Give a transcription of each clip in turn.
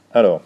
Alors,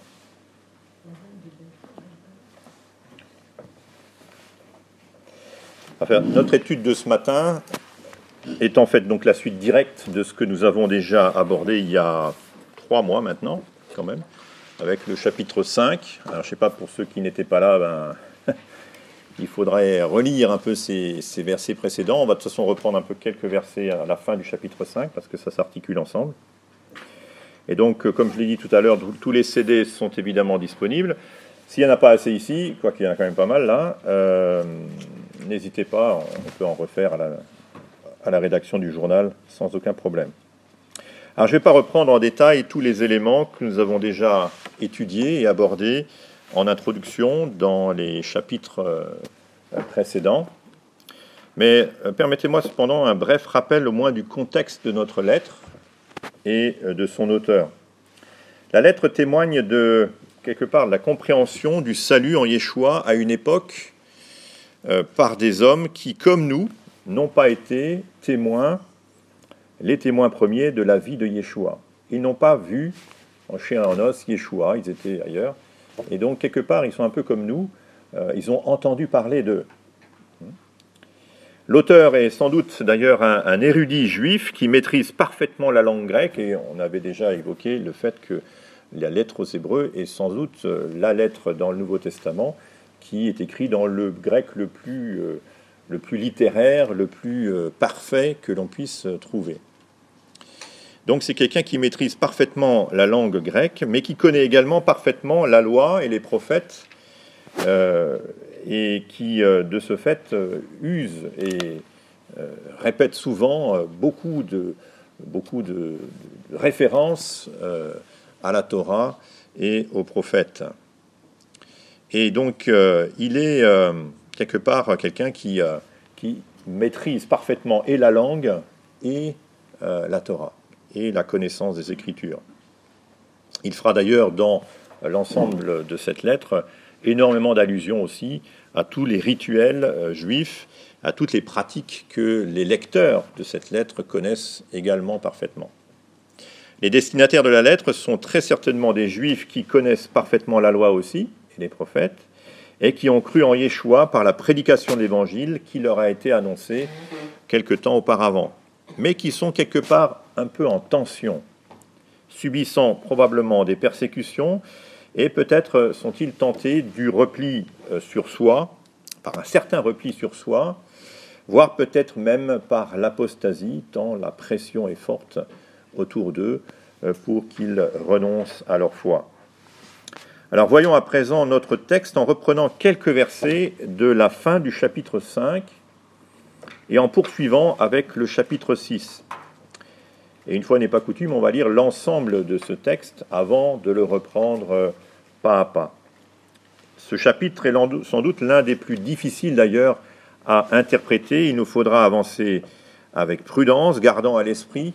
enfin, notre étude de ce matin est en fait donc la suite directe de ce que nous avons déjà abordé il y a 3 mois maintenant, quand même, avec le chapitre 5. Alors, je ne sais pas, pour ceux qui n'étaient pas là, il faudrait relire un peu ces versets précédents. On va de toute façon reprendre un peu quelques versets à la fin du chapitre 5, parce que ça s'articule ensemble. Et donc, comme je l'ai dit tout à l'heure, tous les CD sont évidemment disponibles. S'il n'y en a pas assez ici, quoi qu'il y en a quand même pas mal là, n'hésitez pas, on peut en refaire à la rédaction du journal sans aucun problème. Alors, je ne vais pas reprendre en détail tous les éléments que nous avons déjà étudiés et abordés en introduction dans les chapitres précédents. Mais permettez-moi cependant un bref rappel au moins du contexte de notre lettre et de son auteur. La lettre témoigne de, quelque part, de la compréhension du salut en Yeshua à une époque par des hommes qui, comme nous, n'ont pas été les témoins premiers de la vie de Yeshua. Ils n'ont pas vu en chair et en os Yeshua, ils étaient ailleurs. Et donc, quelque part, ils sont un peu comme nous, ils ont entendu parler d'eux. L'auteur est sans doute d'ailleurs un érudit juif qui maîtrise parfaitement la langue grecque, et on avait déjà évoqué le fait que la lettre aux Hébreux est sans doute la lettre dans le Nouveau Testament qui est écrite dans le grec le plus littéraire, le plus parfait que l'on puisse trouver. Donc c'est quelqu'un qui maîtrise parfaitement la langue grecque, mais qui connaît également parfaitement la loi et les prophètes, et qui, de ce fait, use et répète souvent beaucoup de références à la Torah et aux prophètes. Et donc, il est quelque part quelqu'un qui maîtrise parfaitement et la langue et la Torah et la connaissance des Écritures. Il fera d'ailleurs dans l'ensemble de cette lettre énormément d'allusions aussi à tous les rituels juifs, à toutes les pratiques que les lecteurs de cette lettre connaissent également parfaitement. Les destinataires de la lettre sont très certainement des juifs qui connaissent parfaitement la loi aussi, et les prophètes, et qui ont cru en Yeshua par la prédication de l'Évangile qui leur a été annoncée quelque temps auparavant, mais qui sont quelque part un peu en tension, subissant probablement des persécutions, et peut-être sont-ils tentés du repli sur soi, par un certain repli sur soi, voire peut-être même par l'apostasie, tant la pression est forte autour d'eux pour qu'ils renoncent à leur foi. Alors voyons à présent notre texte en reprenant quelques versets de la fin du chapitre 5 et en poursuivant avec le chapitre 6. Et une fois n'est pas coutume, on va lire l'ensemble de ce texte avant de le reprendre pas à pas. Ce chapitre est sans doute l'un des plus difficiles d'ailleurs à interpréter. Il nous faudra avancer avec prudence, gardant à l'esprit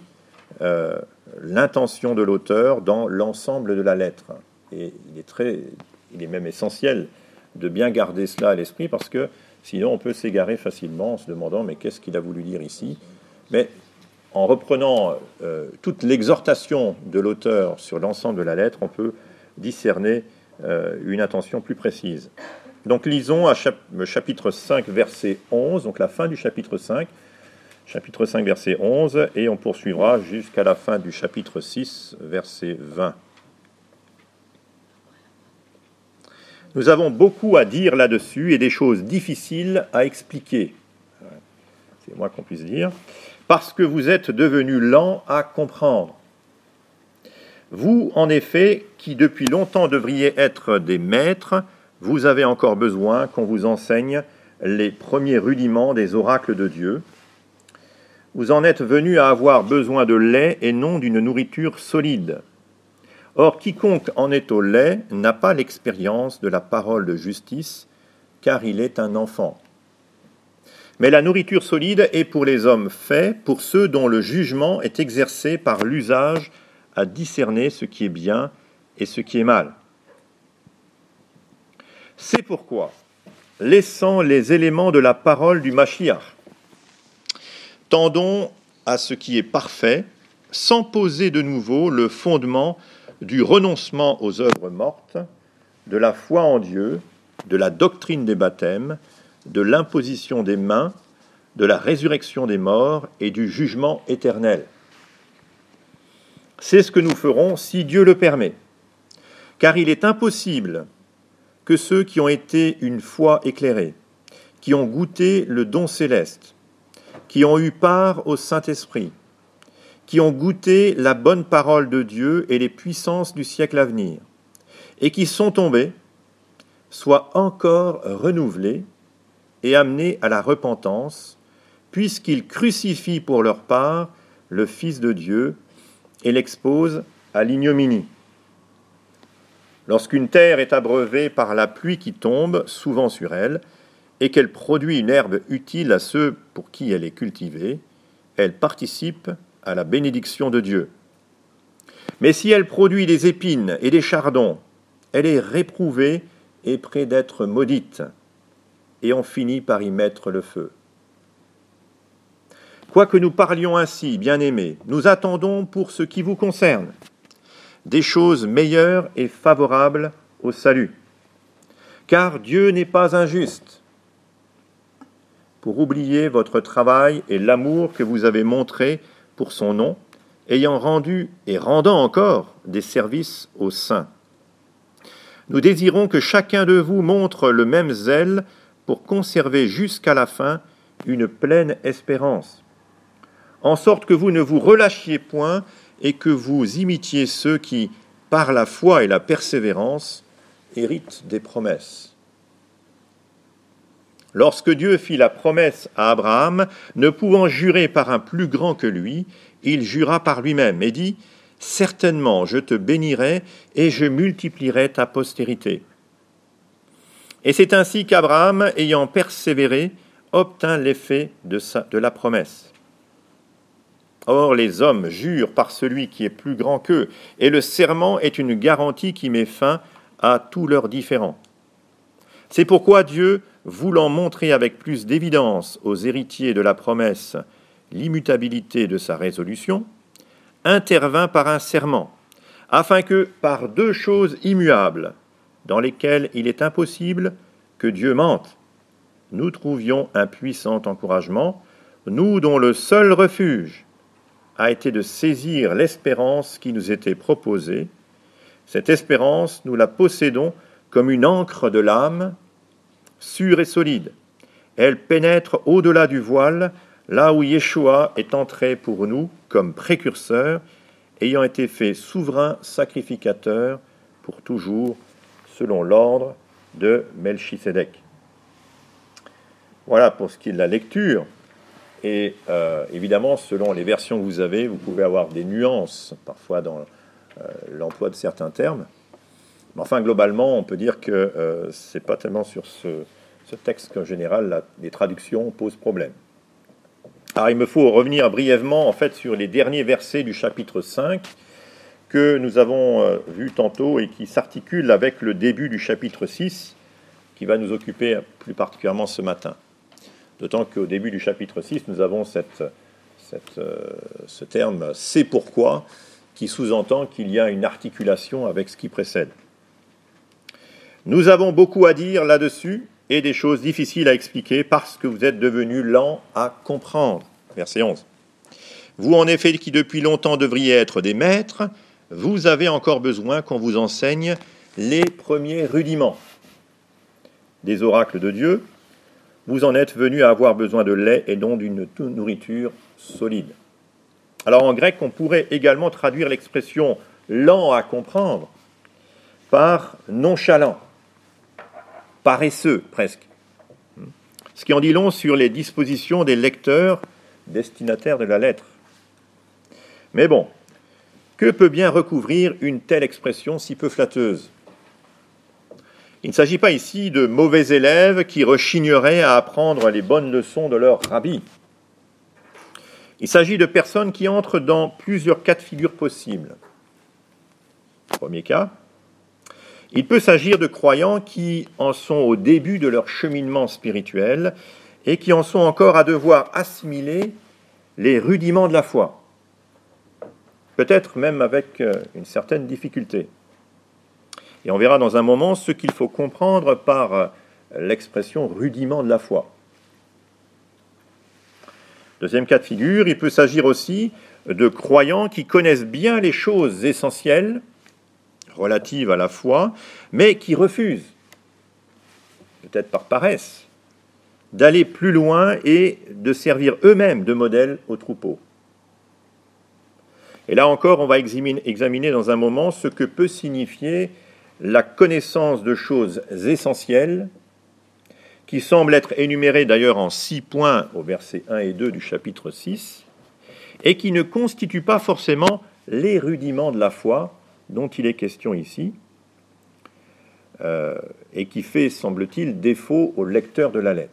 l'intention de l'auteur dans l'ensemble de la lettre. Et il est même essentiel de bien garder cela à l'esprit, parce que sinon on peut s'égarer facilement en se demandant mais qu'est-ce qu'il a voulu dire ici. Mais en reprenant toute l'exhortation de l'auteur sur l'ensemble de la lettre, on peut discerner une intention plus précise. Donc lisons le chapitre 5, verset 11, donc la fin du chapitre 5, verset 11, et on poursuivra jusqu'à la fin du chapitre 6, verset 20. Nous avons beaucoup à dire là-dessus et des choses difficiles à expliquer. C'est moins qu'on puisse dire. Parce que vous êtes devenus lents à comprendre. Vous, en effet, qui depuis longtemps devriez être des maîtres, vous avez encore besoin qu'on vous enseigne les premiers rudiments des oracles de Dieu. Vous en êtes venus à avoir besoin de lait et non d'une nourriture solide. Or, quiconque en est au lait n'a pas l'expérience de la parole de justice, car il est un enfant. Mais la nourriture solide est pour les hommes faits, pour ceux dont le jugement est exercé par l'usage à discerner ce qui est bien et ce qui est mal. C'est pourquoi, laissant les éléments de la parole du Mashiach, tendons à ce qui est parfait, sans poser de nouveau le fondement du renoncement aux œuvres mortes, de la foi en Dieu, de la doctrine des baptêmes, de l'imposition des mains, de la résurrection des morts et du jugement éternel. C'est ce que nous ferons si Dieu le permet, car il est impossible que ceux qui ont été une foi éclairée, qui ont goûté le don céleste, qui ont eu part au Saint-Esprit, qui ont goûté la bonne parole de Dieu et les puissances du siècle à venir, et qui sont tombés, soient encore renouvelés et amenés à la repentance, puisqu'ils crucifient pour leur part le Fils de Dieu et l'exposent à l'ignominie. Lorsqu'une terre est abreuvée par la pluie qui tombe souvent sur elle, et qu'elle produit une herbe utile à ceux pour qui elle est cultivée, elle participe à la bénédiction de Dieu. Mais si elle produit des épines et des chardons, elle est réprouvée et près d'être maudite, et on finit par y mettre le feu. Quoique nous parlions ainsi, bien-aimés, nous attendons pour ce qui vous concerne des choses meilleures et favorables au salut. Car Dieu n'est pas injuste pour oublier votre travail et l'amour que vous avez montré pour son nom, ayant rendu et rendant encore des services aux saints. Nous désirons que chacun de vous montre le même zèle pour conserver jusqu'à la fin une pleine espérance, en sorte que vous ne vous relâchiez point et que vous imitiez ceux qui, par la foi et la persévérance, héritent des promesses. Lorsque Dieu fit la promesse à Abraham, ne pouvant jurer par un plus grand que lui, il jura par lui-même et dit « Certainement, je te bénirai et je multiplierai ta postérité. » Et c'est ainsi qu'Abraham, ayant persévéré, obtint l'effet de la promesse. Or, les hommes jurent par celui qui est plus grand qu'eux, et le serment est une garantie qui met fin à tous leurs différends. C'est pourquoi Dieu, voulant montrer avec plus d'évidence aux héritiers de la promesse l'immutabilité de sa résolution, intervint par un serment, afin que, par deux choses immuables, dans lesquelles il est impossible que Dieu mente, nous trouvions un puissant encouragement, nous dont le seul refuge a été de saisir l'espérance qui nous était proposée. Cette espérance, nous la possédons comme une ancre de l'âme, sûre et solide. Elle pénètre au-delà du voile, là où Yeshua est entré pour nous comme précurseur, ayant été fait souverain sacrificateur pour toujours, selon l'ordre de Melchisédek. Voilà pour ce qui est de la lecture. Et évidemment, selon les versions que vous avez, vous pouvez avoir des nuances parfois dans l'emploi de certains termes. Mais enfin, globalement, on peut dire que ce n'est pas tellement sur ce texte qu'en général, les traductions posent problème. Alors, il me faut revenir brièvement en fait, sur les derniers versets du chapitre 5 que nous avons vus tantôt et qui s'articulent avec le début du chapitre 6 qui va nous occuper plus particulièrement ce matin. D'autant qu'au début du chapitre 6, nous avons ce terme « c'est pourquoi » qui sous-entend qu'il y a une articulation avec ce qui précède. Nous avons beaucoup à dire là-dessus et des choses difficiles à expliquer parce que vous êtes devenus lents à comprendre. Verset 11. Vous, en effet, qui depuis longtemps devriez être des maîtres, vous avez encore besoin qu'on vous enseigne les premiers rudiments des oracles de Dieu. Vous en êtes venus à avoir besoin de lait et non d'une nourriture solide. Alors en grec, on pourrait également traduire l'expression « lent à comprendre » par « nonchalant », paresseux presque. Ce qui en dit long sur les dispositions des lecteurs destinataires de la lettre. Mais bon, que peut bien recouvrir une telle expression si peu flatteuse ? Il ne s'agit pas ici de mauvais élèves qui rechigneraient à apprendre les bonnes leçons de leur rabbi. Il s'agit de personnes qui entrent dans plusieurs cas de figure possibles. Premier cas, il peut s'agir de croyants qui en sont au début de leur cheminement spirituel et qui en sont encore à devoir assimiler les rudiments de la foi. peut-être même avec une certaine difficulté. Et on verra dans un moment ce qu'il faut comprendre par l'expression rudiment de la foi. Deuxième cas de figure, il peut s'agir aussi de croyants qui connaissent bien les choses essentielles relatives à la foi, mais qui refusent, peut-être par paresse, d'aller plus loin et de servir eux-mêmes de modèle au troupeau. Et là encore, on va examiner dans un moment ce que peut signifier la connaissance de choses essentielles, qui semble être énumérée d'ailleurs en 6 points au versets 1 et 2 du chapitre 6, et qui ne constituent pas forcément les rudiments de la foi dont il est question ici, et qui fait, semble-t-il, défaut au lecteur de la lettre.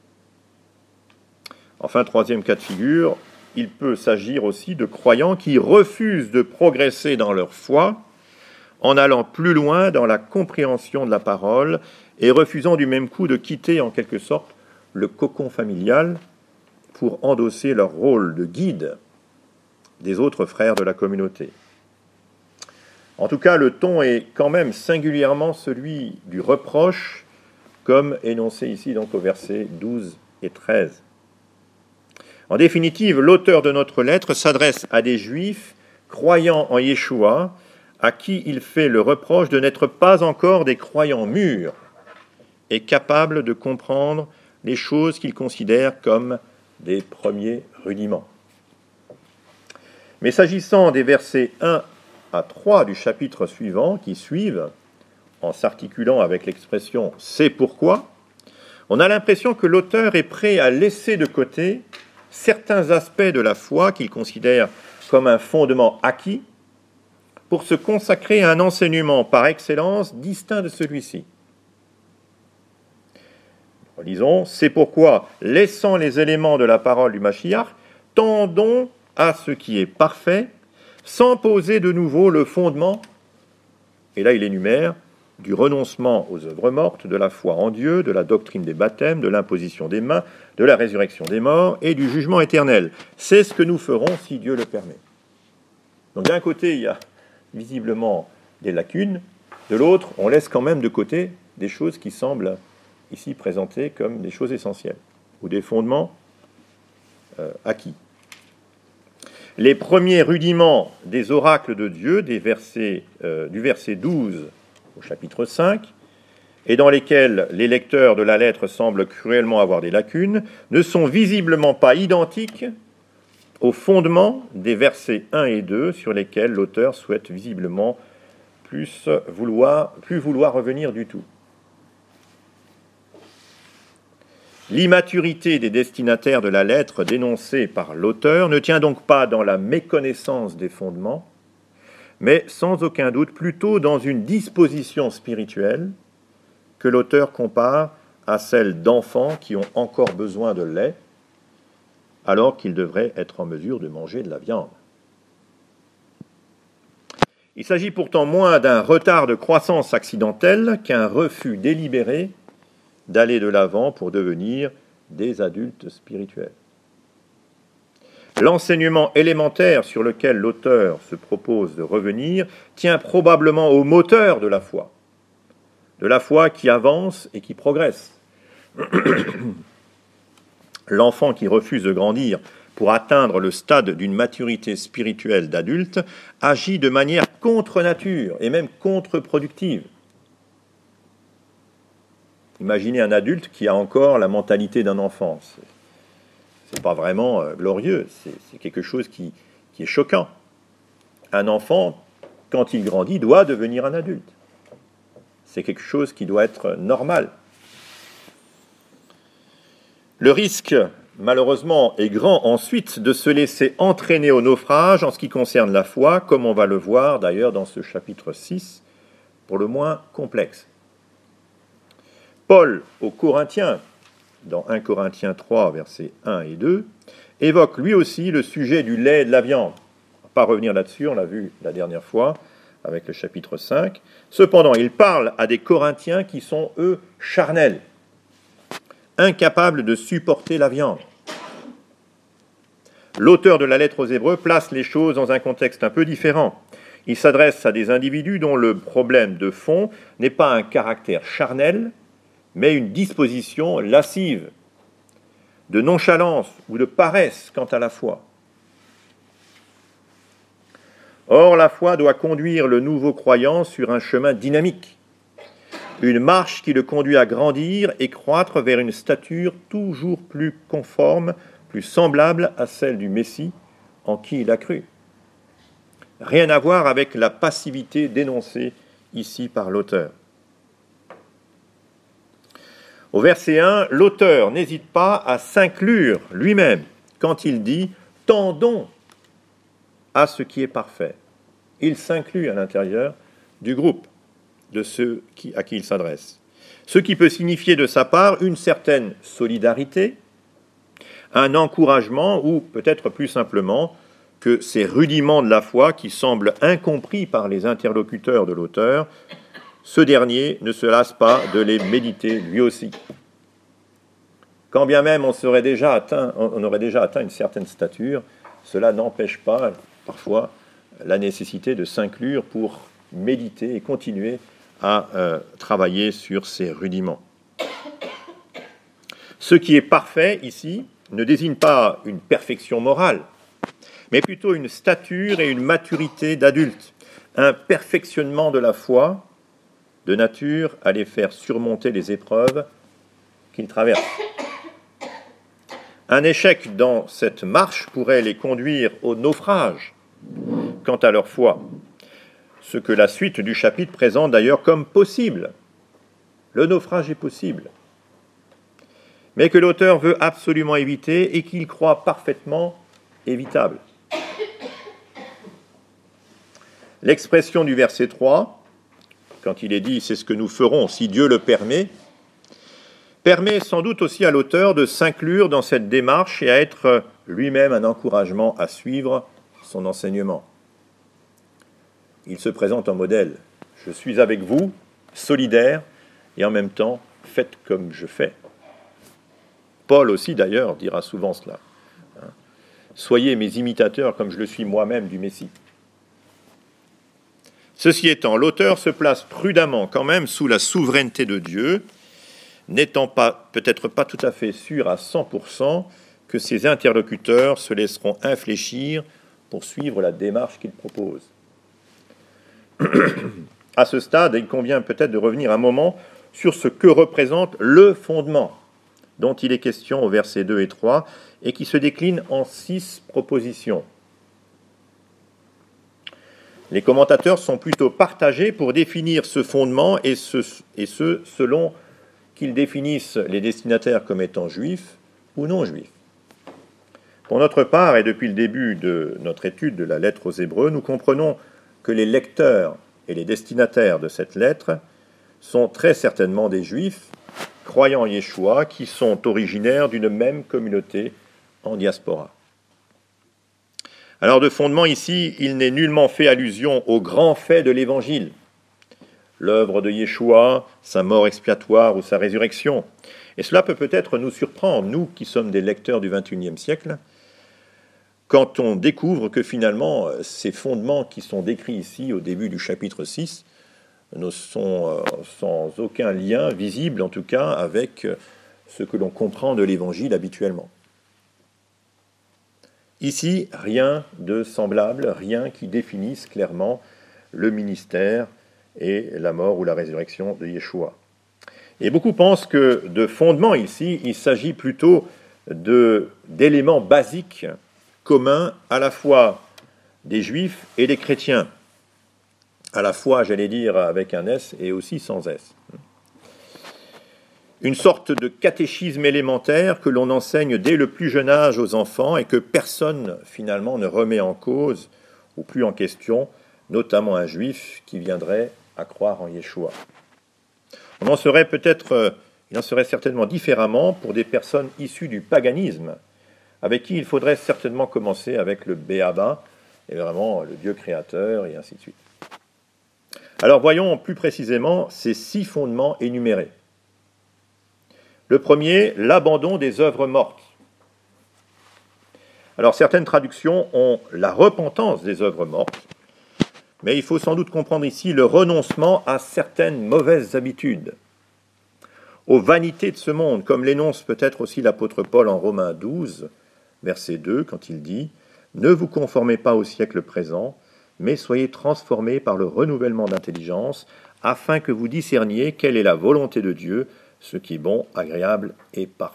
Enfin, troisième cas de figure, il peut s'agir aussi de croyants qui refusent de progresser dans leur foi en allant plus loin dans la compréhension de la parole et refusant du même coup de quitter en quelque sorte le cocon familial pour endosser leur rôle de guide des autres frères de la communauté. En tout cas, le ton est quand même singulièrement celui du reproche, comme énoncé ici donc au versets 12 et 13. En définitive, l'auteur de notre lettre s'adresse à des Juifs croyant en Yeshua, à qui il fait le reproche de n'être pas encore des croyants mûrs et capables de comprendre les choses qu'ils considèrent comme des premiers rudiments. Mais s'agissant des versets 1 à 3 du chapitre suivant, qui suivent, en s'articulant avec l'expression « c'est pourquoi », on a l'impression que l'auteur est prêt à laisser de côté certains aspects de la foi qu'il considère comme un fondement acquis pour se consacrer à un enseignement par excellence distinct de celui-ci. Lisons, c'est pourquoi, laissant les éléments de la parole du Mashiach, tendons à ce qui est parfait, sans poser de nouveau le fondement, et là il énumère, du renoncement aux œuvres mortes, de la foi en Dieu, de la doctrine des baptêmes, de l'imposition des mains, de la résurrection des morts et du jugement éternel. C'est ce que nous ferons si Dieu le permet. Donc d'un côté, il y a visiblement des lacunes, de l'autre, on laisse quand même de côté des choses qui semblent ici présentées comme des choses essentielles, ou des fondements acquis. Les premiers rudiments des oracles de Dieu, du verset 12 au chapitre 5, et dans lesquels les lecteurs de la lettre semblent cruellement avoir des lacunes, ne sont visiblement pas identiques aux fondements des versets 1 et 2 sur lesquels l'auteur souhaite visiblement plus vouloir revenir du tout. L'immaturité des destinataires de la lettre dénoncée par l'auteur ne tient donc pas dans la méconnaissance des fondements, mais sans aucun doute plutôt dans une disposition spirituelle que l'auteur compare à celle d'enfants qui ont encore besoin de lait, alors qu'ils devraient être en mesure de manger de la viande. Il s'agit pourtant moins d'un retard de croissance accidentelle qu'un refus délibéré d'aller de l'avant pour devenir des adultes spirituels. L'enseignement élémentaire sur lequel l'auteur se propose de revenir tient probablement au moteur de la foi qui avance et qui progresse. L'enfant qui refuse de grandir pour atteindre le stade d'une maturité spirituelle d'adulte agit de manière contre nature et même contre-productive. Imaginez un adulte qui a encore la mentalité d'un enfant. C'est pas vraiment glorieux, c'est quelque chose qui est choquant. Un enfant, quand il grandit, doit devenir un adulte. C'est quelque chose qui doit être normal. Le risque, malheureusement, est grand ensuite de se laisser entraîner au naufrage en ce qui concerne la foi, comme on va le voir d'ailleurs dans ce chapitre 6, pour le moins complexe. Paul aux Corinthiens, dans 1 Corinthiens 3, versets 1 et 2, évoque lui aussi le sujet du lait et de la viande. On ne va pas revenir là-dessus, on l'a vu la dernière fois avec le chapitre 5. Cependant, il parle à des Corinthiens qui sont, eux, charnels, incapables de supporter la viande. l'auteur de la lettre aux Hébreux place les choses dans un contexte un peu différent. Il s'adresse à des individus dont le problème de fond n'est pas un caractère charnel, mais une disposition lascive, de nonchalance ou de paresse quant à la foi. Or, la foi doit conduire le nouveau croyant sur un chemin dynamique, une marche qui le conduit à grandir et croître vers une stature toujours plus conforme, plus semblable à celle du Messie en qui il a cru. Rien à voir avec la passivité dénoncée ici par l'auteur. Au verset 1, l'auteur n'hésite pas à s'inclure lui-même quand il dit « tendons à ce qui est parfait ». Il s'inclut à l'intérieur du groupe de ceux à qui il s'adresse. Ce qui peut signifier de sa part une certaine solidarité, un encouragement ou peut-être plus simplement que ces rudiments de la foi qui semblent incompris par les interlocuteurs de l'auteur, ce dernier ne se lasse pas de les méditer lui aussi. Quand bien même on aurait déjà atteint une certaine stature, cela n'empêche pas parfois la nécessité de s'inclure pour méditer et continuer à travailler sur ces rudiments. Ce qui est parfait ici ne désigne pas une perfection morale, mais plutôt une stature et une maturité d'adulte, un perfectionnement de la foi, de nature à les faire surmonter les épreuves qu'ils traversent. Un échec dans cette marche pourrait les conduire au naufrage quant à leur foi, ce que la suite du chapitre présente d'ailleurs comme possible. Le naufrage est possible, mais que l'auteur veut absolument éviter et qu'il croit parfaitement évitable. L'expression du verset 3, quand il est dit « c'est ce que nous ferons si Dieu le permet », permet sans doute aussi à l'auteur de s'inclure dans cette démarche et à être lui-même un encouragement à suivre son enseignement. Il se présente en modèle. Je suis avec vous, solidaire, et en même temps, faites comme je fais. Paul aussi, d'ailleurs, dira souvent cela. Soyez mes imitateurs comme je le suis moi-même du Messie. Ceci étant, l'auteur se place prudemment quand même sous la souveraineté de Dieu, n'étant peut-être pas tout à fait sûr à 100% que ses interlocuteurs se laisseront infléchir pour suivre la démarche qu'il propose. À ce stade, il convient peut-être de revenir un moment sur ce que représente le fondement dont il est question au versets 2 et 3 et qui se décline en 6 propositions. Les commentateurs sont plutôt partagés pour définir ce fondement et ce selon qu'ils définissent les destinataires comme étant juifs ou non juifs. Pour notre part, et depuis le début de notre étude de la lettre aux Hébreux, nous comprenons que les lecteurs et les destinataires de cette lettre sont très certainement des Juifs, croyant en Yeshua, qui sont originaires d'une même communauté en diaspora. Alors de fondement ici, il n'est nullement fait allusion aux grands faits de l'Évangile, l'œuvre de Yeshua, sa mort expiatoire ou sa résurrection. Et cela peut peut-être nous surprendre, nous qui sommes des lecteurs du XXIe siècle, quand on découvre que finalement, ces fondements qui sont décrits ici au début du chapitre 6 ne sont sans aucun lien visible, en tout cas, avec ce que l'on comprend de l'Évangile habituellement. Ici, rien de semblable, rien qui définisse clairement le ministère et la mort ou la résurrection de Yeshua. Et beaucoup pensent que de fondement ici, il s'agit plutôt d'éléments basiques commun à la fois des Juifs et des chrétiens. À la fois, j'allais dire, avec un S et aussi sans S. Une sorte de catéchisme élémentaire que l'on enseigne dès le plus jeune âge aux enfants et que personne, finalement, ne remet en cause ou plus en question, notamment un Juif qui viendrait à croire en Yeshua. Il en serait certainement différemment pour des personnes issues du paganisme, avec qui il faudrait certainement commencer avec le Béaba, et vraiment le Dieu créateur, et ainsi de suite. Alors voyons plus précisément ces 6 fondements énumérés. Le premier, l'abandon des œuvres mortes. Alors certaines traductions ont la repentance des œuvres mortes, mais il faut sans doute comprendre ici le renoncement à certaines mauvaises habitudes, aux vanités de ce monde, comme l'énonce peut-être aussi l'apôtre Paul en Romains 12, verset 2, quand il dit « Ne vous conformez pas au siècle présent, mais soyez transformés par le renouvellement d'intelligence, afin que vous discerniez quelle est la volonté de Dieu, ce qui est bon, agréable et parfait. »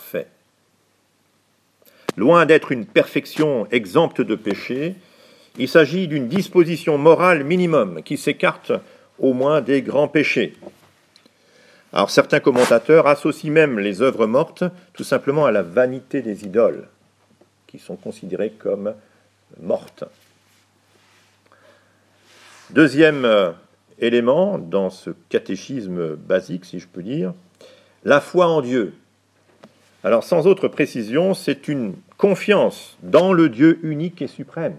Loin d'être une perfection exempte de péché, il s'agit d'une disposition morale minimum qui s'écarte au moins des grands péchés. Alors certains commentateurs associent même les œuvres mortes tout simplement à la vanité des idoles, qui sont considérées comme mortes. Deuxième élément dans ce catéchisme basique, si je peux dire, la foi en Dieu. Alors sans autre précision, c'est une confiance dans le Dieu unique et suprême,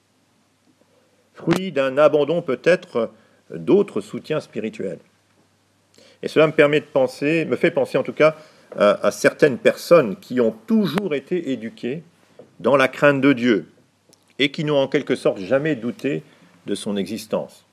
fruit d'un abandon peut-être d'autres soutiens spirituels. Et cela me fait penser en tout cas à certaines personnes qui ont toujours été éduquées dans la crainte de Dieu et qui n'ont en quelque sorte jamais douté de son existence.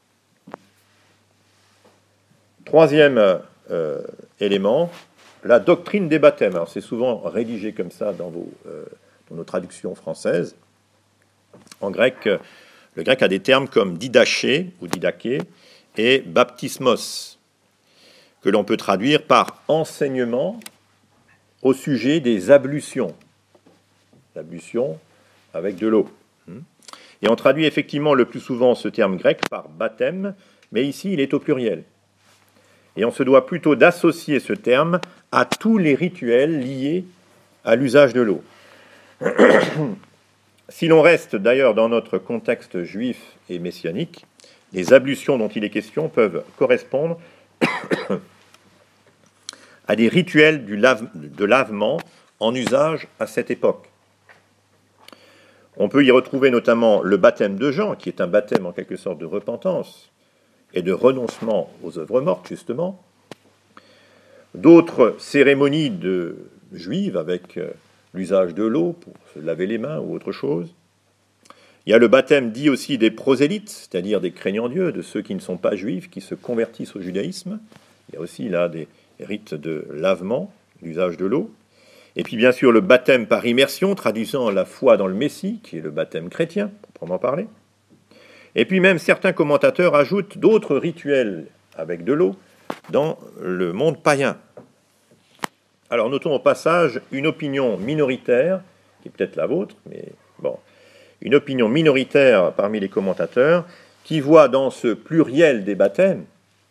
Troisième élément, la doctrine des baptêmes. Alors c'est souvent rédigé comme ça dans nos traductions françaises. En grec, le grec a des termes comme didaché ou didaké et baptismos, que l'on peut traduire par enseignement au sujet des ablutions. L'ablution avec de l'eau. Et on traduit effectivement le plus souvent ce terme grec par baptême, mais ici il est au pluriel. Et on se doit plutôt d'associer ce terme à tous les rituels liés à l'usage de l'eau. Si l'on reste d'ailleurs dans notre contexte juif et messianique, les ablutions dont il est question peuvent correspondre à des rituels de lavement en usage à cette époque. On peut y retrouver notamment le baptême de Jean, qui est un baptême en quelque sorte de repentance et de renoncement aux œuvres mortes, justement. D'autres cérémonies juives avec l'usage de l'eau pour se laver les mains ou autre chose. Il y a le baptême dit aussi des prosélytes, c'est-à-dire des craignants Dieu, de ceux qui ne sont pas juifs, qui se convertissent au judaïsme. Il y a aussi là des rites de lavement, l'usage de l'eau. Et puis bien sûr le baptême par immersion, traduisant la foi dans le Messie, qui est le baptême chrétien, proprement parler. Et puis même certains commentateurs ajoutent d'autres rituels avec de l'eau dans le monde païen. Alors notons au passage une opinion minoritaire, qui est peut-être la vôtre, mais bon, une opinion minoritaire parmi les commentateurs, qui voit dans ce pluriel des baptêmes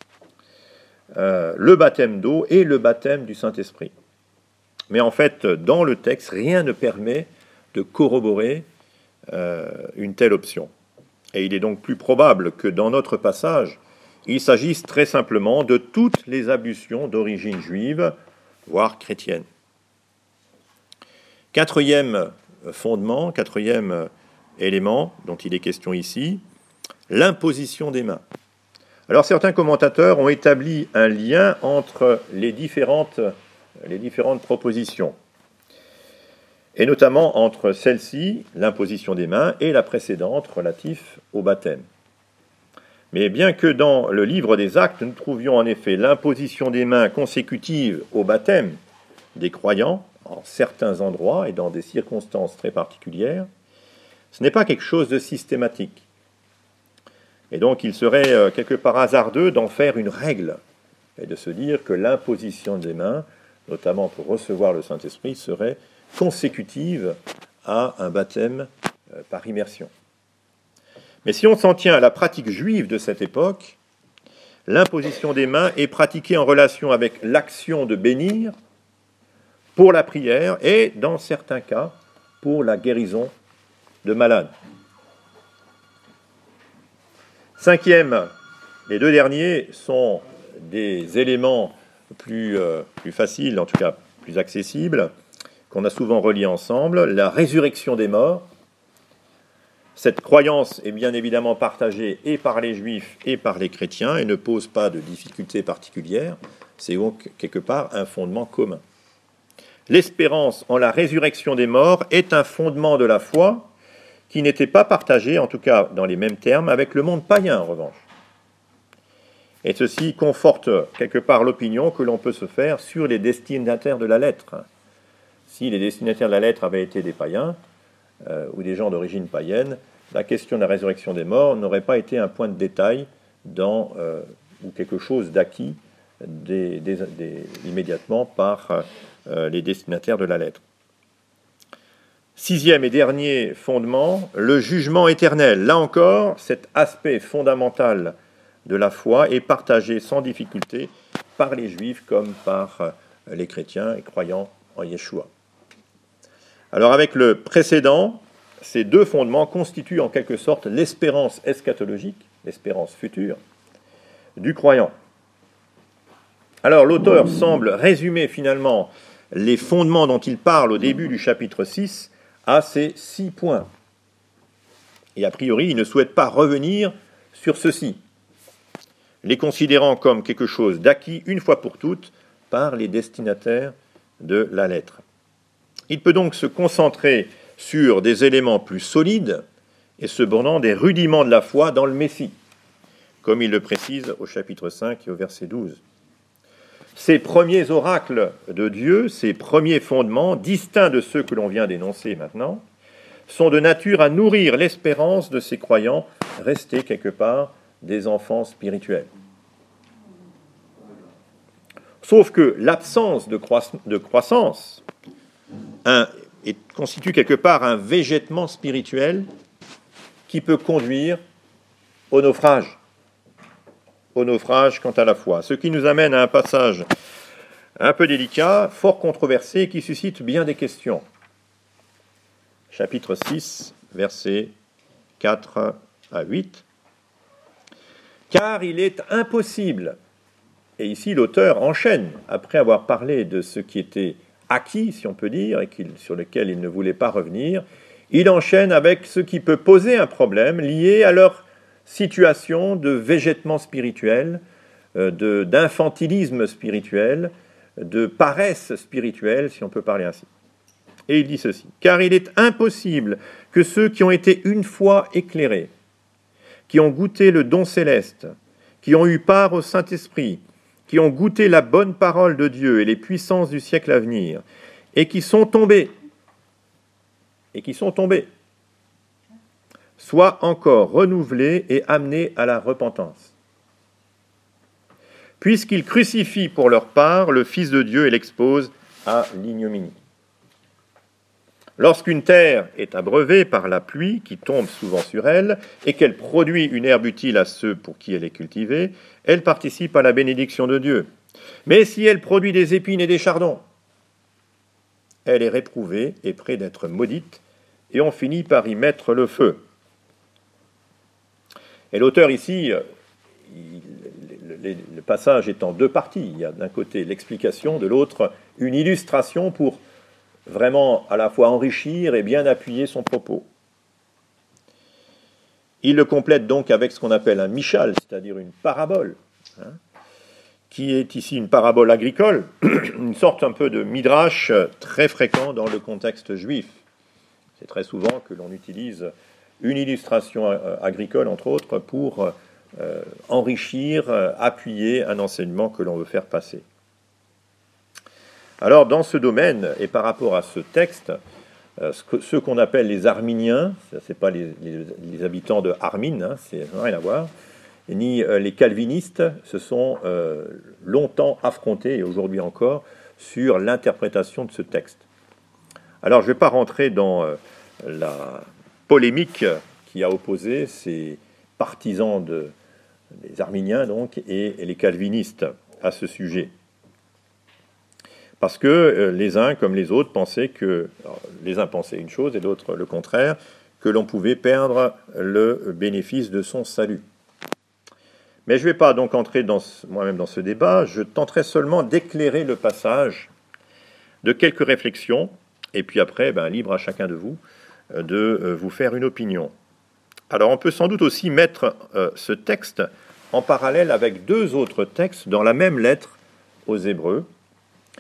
le baptême d'eau et le baptême du Saint-Esprit. Mais en fait, dans le texte, rien ne permet de corroborer une telle option. Et il est donc plus probable que dans notre passage, il s'agisse très simplement de toutes les ablutions d'origine juive, voire chrétienne. Quatrième fondement, quatrième élément dont il est question ici, l'imposition des mains. Alors certains commentateurs ont établi un lien entre les différentes propositions, et notamment entre celle-ci, l'imposition des mains, et la précédente relative au baptême. Mais bien que dans le livre des Actes, nous trouvions en effet l'imposition des mains consécutive au baptême des croyants, en certains endroits et dans des circonstances très particulières, ce n'est pas quelque chose de systématique. Et donc il serait quelque part hasardeux d'en faire une règle, et de se dire que l'imposition des mains, notamment pour recevoir le Saint-Esprit, serait consécutive à un baptême par immersion. Mais si on s'en tient à la pratique juive de cette époque, l'imposition des mains est pratiquée en relation avec l'action de bénir pour la prière et, dans certains cas, pour la guérison de malades. Cinquième, les deux derniers sont des éléments plus faciles, en tout cas plus accessibles, qu'on a souvent reliés ensemble. La résurrection des morts. Cette croyance est bien évidemment partagée et par les juifs et par les chrétiens et ne pose pas de difficultés particulières. C'est donc quelque part un fondement commun. L'espérance en la résurrection des morts est un fondement de la foi qui n'était pas partagé, en tout cas dans les mêmes termes, avec le monde païen en revanche. Et ceci conforte quelque part l'opinion que l'on peut se faire sur les destinataires de la lettre. Si les destinataires de la lettre avaient été des païens, ou des gens d'origine païenne, la question de la résurrection des morts n'aurait pas été un point de détail ou quelque chose d'acquis immédiatement par les destinataires de la lettre. Sixième et dernier fondement, le jugement éternel. Là encore, cet aspect fondamental de la foi est partagé sans difficulté par les Juifs comme par les chrétiens et croyants en Yeshua. Alors avec le précédent, ces deux fondements constituent en quelque sorte l'espérance eschatologique, l'espérance future, du croyant. Alors l'auteur semble résumer finalement les fondements dont il parle au début du chapitre 6 à ces 6 points. Et a priori, il ne souhaite pas revenir sur ceux-ci, les considérant comme quelque chose d'acquis une fois pour toutes par les destinataires de la lettre. Il peut donc se concentrer sur des éléments plus solides et se bornant des rudiments de la foi dans le Messie, comme il le précise au chapitre 5 et au verset 12. Ces premiers oracles de Dieu, ces premiers fondements, distincts de ceux que l'on vient d'énoncer maintenant, sont de nature à nourrir l'espérance de ces croyants restés quelque part des enfants spirituels. Sauf que l'absence de croissance constitue quelque part un végétement spirituel qui peut conduire au naufrage quant à la foi. Ce qui nous amène à un passage un peu délicat, fort controversé, qui suscite bien des questions. Chapitre 6, versets 4 à 8. Car il est impossible, et ici l'auteur enchaîne, après avoir parlé de ce qui était acquis, si on peut dire, et sur lequel il ne voulait pas revenir, il enchaîne avec ce qui peut poser un problème lié à leur situation de végétement spirituel, d'infantilisme spirituel, de paresse spirituelle, si on peut parler ainsi. Et il dit ceci, « Car il est impossible que ceux qui ont été une fois éclairés, qui ont goûté le don céleste, qui ont eu part au Saint-Esprit, qui ont goûté la bonne parole de Dieu et les puissances du siècle à venir, et qui sont tombés, soient encore renouvelés et amenés à la repentance, puisqu'ils crucifient pour leur part le Fils de Dieu et l'exposent à l'ignominie. Lorsqu'une terre est abreuvée par la pluie qui tombe souvent sur elle et qu'elle produit une herbe utile à ceux pour qui elle est cultivée, elle participe à la bénédiction de Dieu. Mais si elle produit des épines et des chardons, elle est réprouvée et près d'être maudite, et on finit par y mettre le feu. » Et l'auteur ici, le passage est en deux parties. Il y a d'un côté l'explication, de l'autre une illustration pour vraiment à la fois enrichir et bien appuyer son propos. Il le complète donc avec ce qu'on appelle un michal, c'est-à-dire une parabole, qui est ici une parabole agricole, une sorte un peu de midrash très fréquent dans le contexte juif. C'est très souvent que l'on utilise une illustration agricole, entre autres, pour enrichir, appuyer un enseignement que l'on veut faire passer. Alors, dans ce domaine, et par rapport à ce texte, ceux qu'on appelle les arminiens, ce n'est pas les habitants de Armin, c'est rien à voir, ni les calvinistes se sont longtemps affrontés, et aujourd'hui encore, sur l'interprétation de ce texte. Alors, je ne vais pas rentrer dans la polémique qui a opposé ces partisans des arminiens donc, et les calvinistes à ce sujet. Parce que les uns comme les autres pensaient les uns pensaient une chose et d'autres le contraire, que l'on pouvait perdre le bénéfice de son salut. Mais je ne vais pas donc entrer moi-même dans ce débat, je tenterai seulement d'éclairer le passage de quelques réflexions, et puis après, libre à chacun de vous de vous faire une opinion. Alors on peut sans doute aussi mettre ce texte en parallèle avec deux autres textes dans la même lettre aux Hébreux,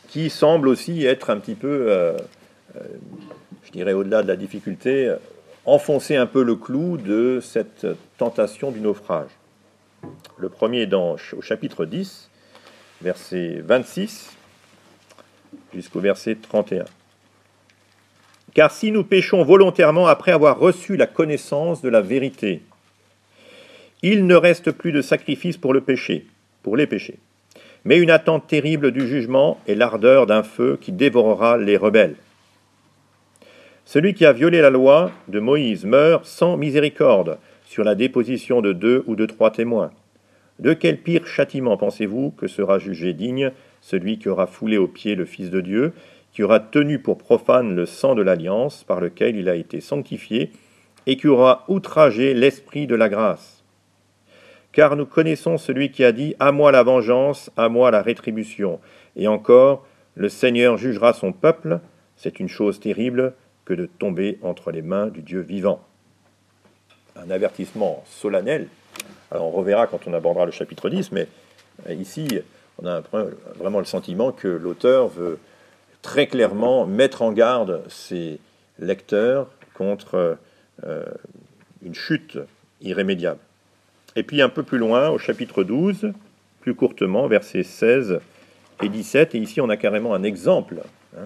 qui semble aussi être un petit peu, je dirais au-delà de la difficulté, enfoncer un peu le clou de cette tentation du naufrage. Le premier est au chapitre 10, verset 26 jusqu'au verset 31. Car si nous péchons volontairement après avoir reçu la connaissance de la vérité, il ne reste plus de sacrifice pour les péchés, mais une attente terrible du jugement et l'ardeur d'un feu qui dévorera les rebelles. Celui qui a violé la loi de Moïse meurt sans miséricorde sur la déposition de 2 ou de 3 témoins. De quel pire châtiment pensez-vous que sera jugé digne celui qui aura foulé aux pieds le Fils de Dieu, qui aura tenu pour profane le sang de l'alliance par lequel il a été sanctifié, et qui aura outragé l'esprit de la grâce? Car nous connaissons celui qui a dit « À moi la vengeance, à moi la rétribution ». Et encore, le Seigneur jugera son peuple, c'est une chose terrible que de tomber entre les mains du Dieu vivant. Un avertissement solennel. Alors on reverra quand on abordera le chapitre 10, mais ici, on a vraiment le sentiment que l'auteur veut très clairement mettre en garde ses lecteurs contre une chute irrémédiable. Et puis un peu plus loin, au chapitre 12, plus courtement, versets 16 et 17, et ici on a carrément un exemple.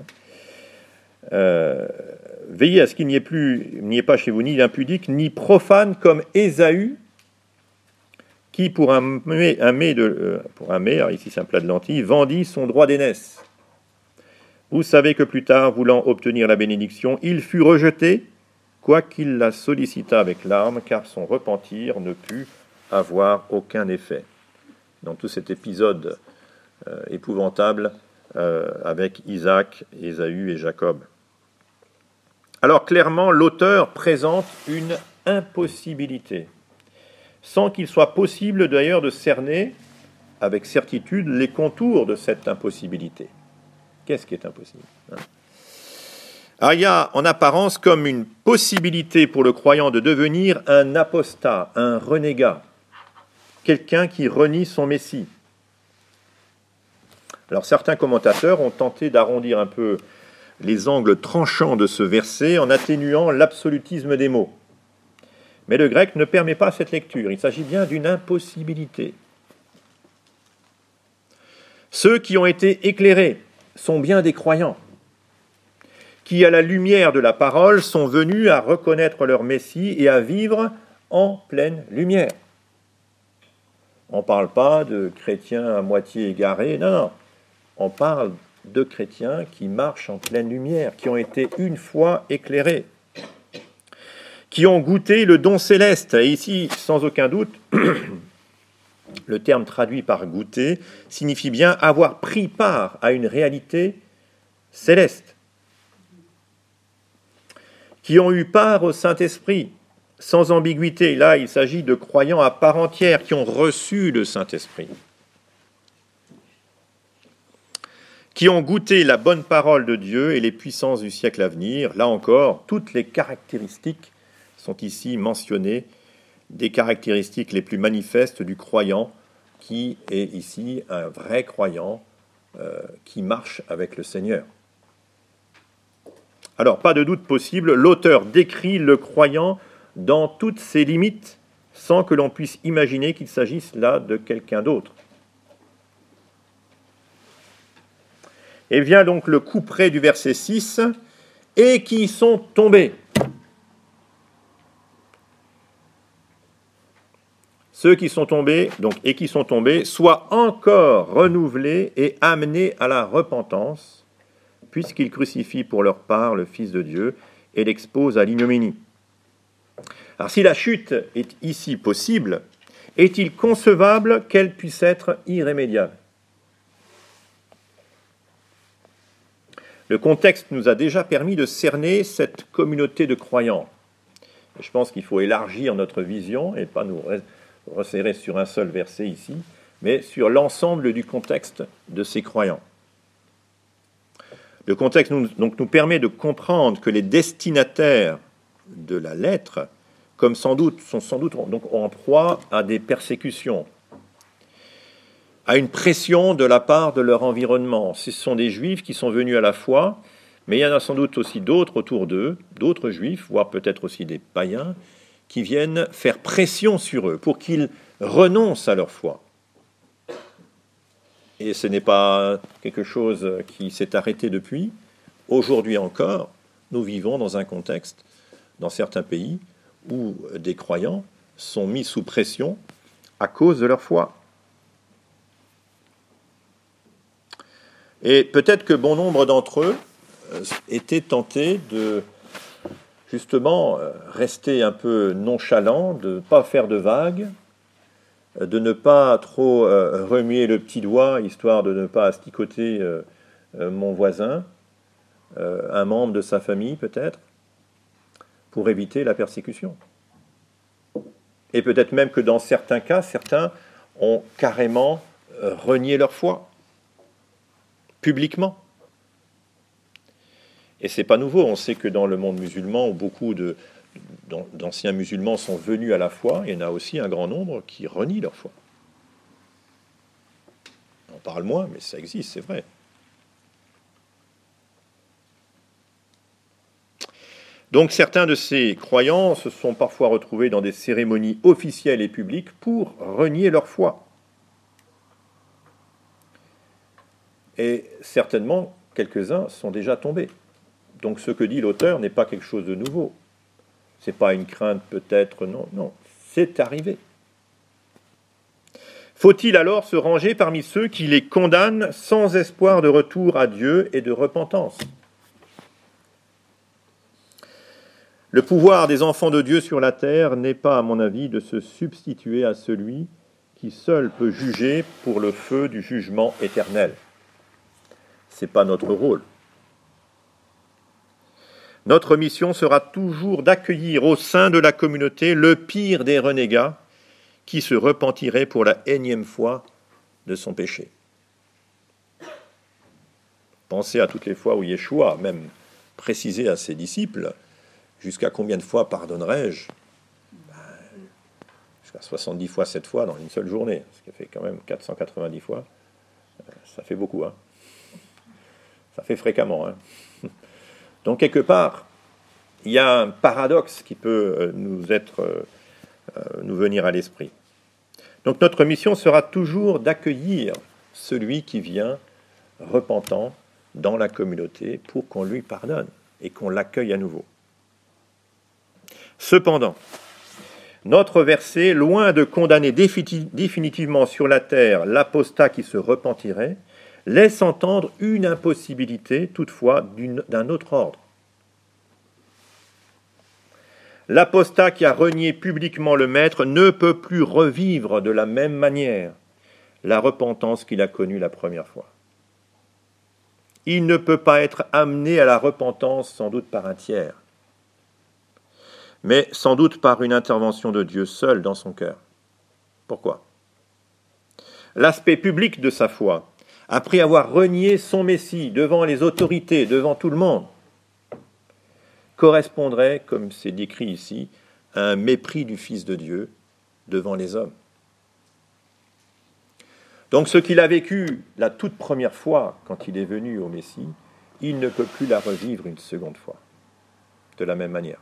Veillez à ce qu'il n'y ait pas chez vous ni d'impudique, ni profane comme Ésaü, qui pour un mets, alors ici c'est un plat de lentilles, vendit son droit d'aînesse. Vous savez que plus tard, voulant obtenir la bénédiction, il fut rejeté, quoiqu'il la sollicita avec larmes, car son repentir ne put avoir aucun effet. Dans tout cet épisode épouvantable avec Isaac, Ésaü et Jacob. Alors clairement, l'auteur présente une impossibilité, sans qu'il soit possible d'ailleurs de cerner avec certitude les contours de cette impossibilité. Qu'est-ce qui est impossible ? Alors, il y a en apparence comme une possibilité pour le croyant de devenir un apostat, un renégat, quelqu'un qui renie son Messie. Alors certains commentateurs ont tenté d'arrondir un peu les angles tranchants de ce verset en atténuant l'absolutisme des mots. Mais le grec ne permet pas cette lecture, il s'agit bien d'une impossibilité. Ceux qui ont été éclairés sont bien des croyants, qui, à la lumière de la parole, sont venus à reconnaître leur Messie et à vivre en pleine lumière. On ne parle pas de chrétiens à moitié égarés, non. On parle de chrétiens qui marchent en pleine lumière, qui ont été une fois éclairés, qui ont goûté le don céleste. Et ici, sans aucun doute, le terme traduit par goûter signifie bien avoir pris part à une réalité céleste, qui ont eu part au Saint-Esprit, sans ambiguïté. Là, il s'agit de croyants à part entière qui ont reçu le Saint-Esprit, qui ont goûté la bonne parole de Dieu et les puissances du siècle à venir. Là encore, toutes les caractéristiques sont ici mentionnées, des caractéristiques les plus manifestes du croyant qui est ici un vrai croyant qui marche avec le Seigneur. Alors, pas de doute possible, l'auteur décrit le croyant dans toutes ses limites, sans que l'on puisse imaginer qu'il s'agisse là de quelqu'un d'autre. Et vient donc le couperet du verset 6, « Et qui sont tombés ». Ceux qui sont tombés, et qui sont tombés, soient encore renouvelés et amenés à la repentance, puisqu'ils crucifient pour leur part le Fils de Dieu et l'exposent à l'ignominie. Alors si la chute est ici possible, est-il concevable qu'elle puisse être irrémédiable ? Le contexte nous a déjà permis de cerner cette communauté de croyants. Et je pense qu'il faut élargir notre vision et pas nous resserrer sur un seul verset ici, mais sur l'ensemble du contexte de ces croyants. Le contexte nous permet de comprendre que les destinataires de la lettre sont sans doute donc en proie à des persécutions, à une pression de la part de leur environnement. Ce sont des juifs qui sont venus à la foi, mais il y en a sans doute aussi d'autres autour d'eux, d'autres juifs, voire peut-être aussi des païens, qui viennent faire pression sur eux pour qu'ils renoncent à leur foi. Et ce n'est pas quelque chose qui s'est arrêté depuis. Aujourd'hui encore, nous vivons dans un contexte, dans certains pays, où des croyants sont mis sous pression à cause de leur foi. Et peut-être que bon nombre d'entre eux étaient tentés de justement rester un peu nonchalants, de ne pas faire de vagues, de ne pas trop remuer le petit doigt, histoire de ne pas asticoter mon voisin, un membre de sa famille peut-être, pour éviter la persécution. Et peut-être même que dans certains cas, certains ont carrément renié leur foi, publiquement. Et c'est pas nouveau, on sait que dans le monde musulman, où beaucoup d'anciens musulmans sont venus à la foi, il y en a aussi un grand nombre qui renient leur foi. On parle moins, mais ça existe, c'est vrai. Donc certains de ces croyants se sont parfois retrouvés dans des cérémonies officielles et publiques pour renier leur foi. Et certainement, quelques-uns sont déjà tombés. Donc ce que dit l'auteur n'est pas quelque chose de nouveau. Ce n'est pas une crainte peut-être, non, c'est arrivé. Faut-il alors se ranger parmi ceux qui les condamnent sans espoir de retour à Dieu et de repentance ? Le pouvoir des enfants de Dieu sur la terre n'est pas, à mon avis, de se substituer à celui qui seul peut juger pour le feu du jugement éternel. Ce n'est pas notre rôle. Notre mission sera toujours d'accueillir au sein de la communauté le pire des renégats qui se repentirait pour la énième fois de son péché. Pensez à toutes les fois où Yeshua même précisait à ses disciples « Jusqu'à combien de fois pardonnerai-je » Jusqu'à 70 fois 7 fois dans une seule journée, ce qui fait quand même 490 fois. Ça fait beaucoup, hein. Ça fait fréquemment, hein. Donc quelque part, il y a un paradoxe qui peut nous venir à l'esprit. Donc notre mission sera toujours d'accueillir celui qui vient repentant dans la communauté pour qu'on lui pardonne et qu'on l'accueille à nouveau. Cependant, notre verset, loin de condamner définitivement sur la terre l'apostat qui se repentirait, laisse entendre une impossibilité, toutefois, d'un autre ordre. L'apostat qui a renié publiquement le Maître ne peut plus revivre de la même manière la repentance qu'il a connue la première fois. Il ne peut pas être amené à la repentance sans doute par un tiers, mais sans doute par une intervention de Dieu seul dans son cœur. Pourquoi ? L'aspect public de sa foi, après avoir renié son Messie devant les autorités, devant tout le monde, correspondrait, comme c'est décrit ici, à un mépris du Fils de Dieu devant les hommes. Donc ce qu'il a vécu la toute première fois quand il est venu au Messie, il ne peut plus la revivre une seconde fois, de la même manière.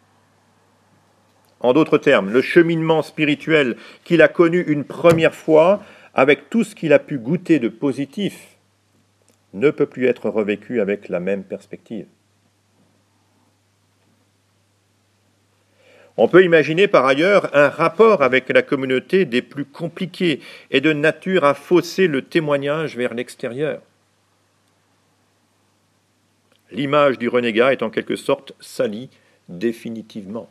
En d'autres termes, le cheminement spirituel qu'il a connu une première fois, avec tout ce qu'il a pu goûter de positif, ne peut plus être revécu avec la même perspective. On peut imaginer par ailleurs un rapport avec la communauté des plus compliqués et de nature à fausser le témoignage vers l'extérieur. L'image du renégat est en quelque sorte salie définitivement.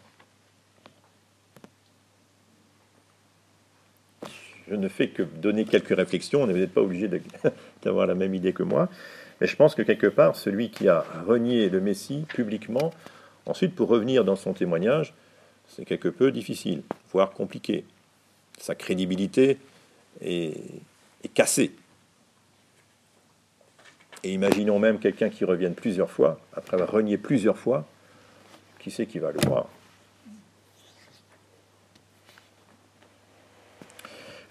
Je ne fais que donner quelques réflexions, vous n'êtes pas obligé d'avoir la même idée que moi, mais je pense que quelque part, celui qui a renié le Messie publiquement, ensuite pour revenir dans son témoignage, c'est quelque peu difficile, voire compliqué. Sa crédibilité est cassée. Et imaginons même quelqu'un qui revienne plusieurs fois, après avoir renié plusieurs fois, qui c'est qui va le croire ?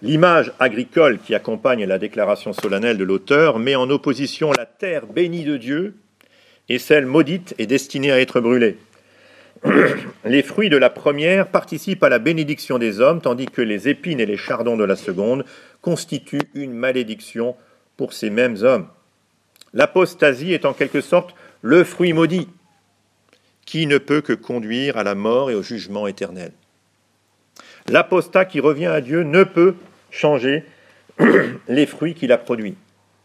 L'image agricole qui accompagne la déclaration solennelle de l'auteur met en opposition la terre bénie de Dieu et celle maudite et destinée à être brûlée. Les fruits de la première participent à la bénédiction des hommes, tandis que les épines et les chardons de la seconde constituent une malédiction pour ces mêmes hommes. L'apostasie est en quelque sorte le fruit maudit, qui ne peut que conduire à la mort et au jugement éternel. L'apostat qui revient à Dieu ne peut changer les fruits qu'il a produits.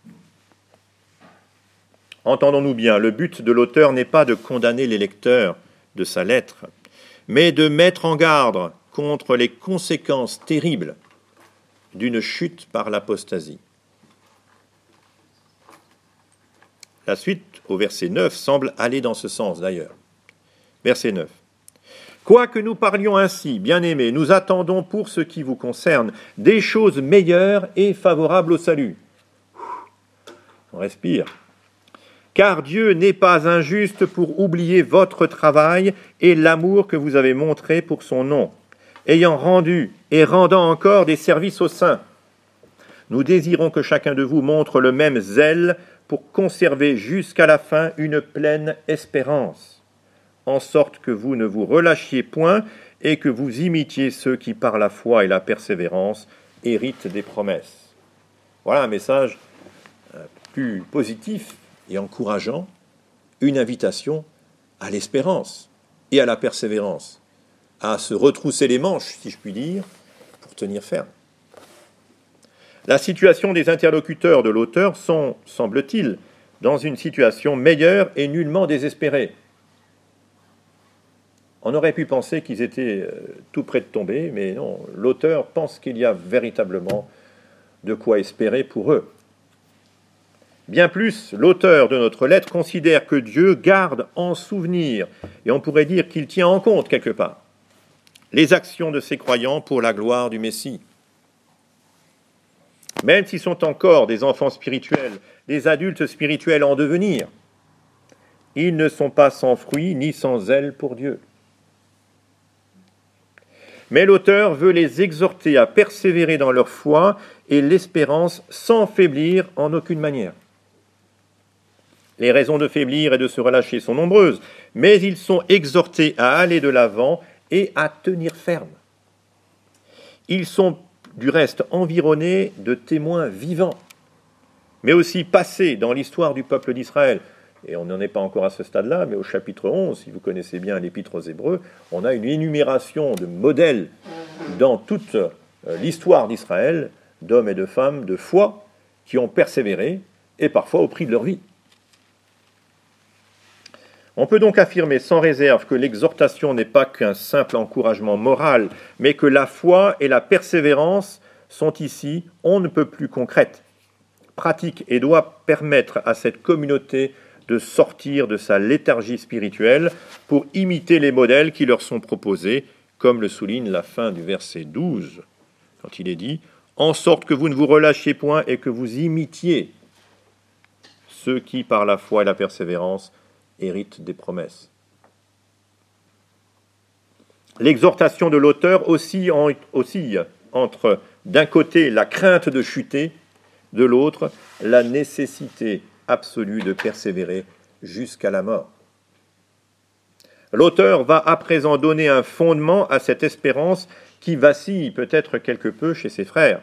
Entendons-nous bien, le but de l'auteur n'est pas de condamner les lecteurs de sa lettre, mais de mettre en garde contre les conséquences terribles d'une chute par l'apostasie. La suite, au verset 9, semble aller dans ce sens d'ailleurs. Verset 9. Quoique nous parlions ainsi, bien-aimés, nous attendons pour ce qui vous concerne des choses meilleures et favorables au salut. On respire. Car Dieu n'est pas injuste pour oublier votre travail et l'amour que vous avez montré pour son nom, ayant rendu et rendant encore des services aux saints. Nous désirons que chacun de vous montre le même zèle pour conserver jusqu'à la fin une pleine espérance, en sorte que vous ne vous relâchiez point et que vous imitiez ceux qui, par la foi et la persévérance, héritent des promesses. Voilà un message plus positif et encourageant, une invitation à l'espérance et à la persévérance, à se retrousser les manches, si je puis dire, pour tenir ferme. La situation des interlocuteurs de l'auteur sont, semble-t-il, dans une situation meilleure et nullement désespérée. On aurait pu penser qu'ils étaient tout près de tomber, mais non, l'auteur pense qu'il y a véritablement de quoi espérer pour eux. Bien plus, l'auteur de notre lettre considère que Dieu garde en souvenir, et on pourrait dire qu'il tient en compte quelque part, les actions de ses croyants pour la gloire du Messie. Même s'ils sont encore des enfants spirituels, des adultes spirituels en devenir, ils ne sont pas sans fruit ni sans zèle pour Dieu. Mais l'auteur veut les exhorter à persévérer dans leur foi et l'espérance sans faiblir en aucune manière. Les raisons de faiblir et de se relâcher sont nombreuses, mais ils sont exhortés à aller de l'avant et à tenir ferme. Ils sont du reste environnés de témoins vivants, mais aussi passés dans l'histoire du peuple d'Israël. Et on n'en est pas encore à ce stade-là, mais au chapitre 11, si vous connaissez bien l'Épître aux Hébreux, on a une énumération de modèles dans toute l'histoire d'Israël, d'hommes et de femmes de foi, qui ont persévéré, et parfois au prix de leur vie. On peut donc affirmer sans réserve que l'exhortation n'est pas qu'un simple encouragement moral, mais que la foi et la persévérance sont ici on ne peut plus concrètes, pratiques et doivent permettre à cette communauté de sortir de sa léthargie spirituelle pour imiter les modèles qui leur sont proposés, comme le souligne la fin du verset 12, quand il est dit « En sorte que vous ne vous relâchiez point et que vous imitiez ceux qui, par la foi et la persévérance, héritent des promesses. » L'exhortation de l'auteur oscille entre, d'un côté, la crainte de chuter, de l'autre, la nécessité absolue de persévérer jusqu'à la mort. L'auteur va à présent donner un fondement à cette espérance qui vacille peut-être quelque peu chez ses frères.